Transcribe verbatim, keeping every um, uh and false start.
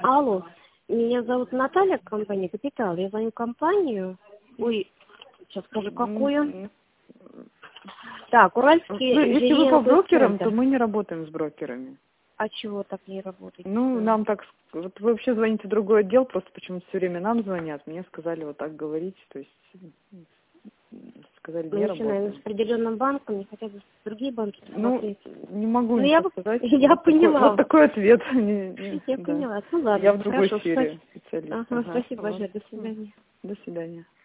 Алло, меня зовут Наталья, компания «Капитал». Я звоню в компанию. Ой, сейчас скажу, какую. Так, Уральский Ну, если вы по брокерам, центр. то мы не работаем с брокерами. А чего так не работаете? Ну, нам так... Вот вы вообще звоните в другой отдел, просто почему-то все время нам звонят. Мне сказали вот так говорить, то есть... Сказали, Мы не начинаем работаем. с определенным банком, не хотя бы с другие банки посмотреть. Ну, не могу Ну, ничего я, сказать. я вот поняла. Такой, вот такой ответ. Не, не, Я да. поняла. Ну ладно, Я в другой хорошо, сфере спасибо. специалист. Ага, Ага. спасибо большое, до свидания. До свидания.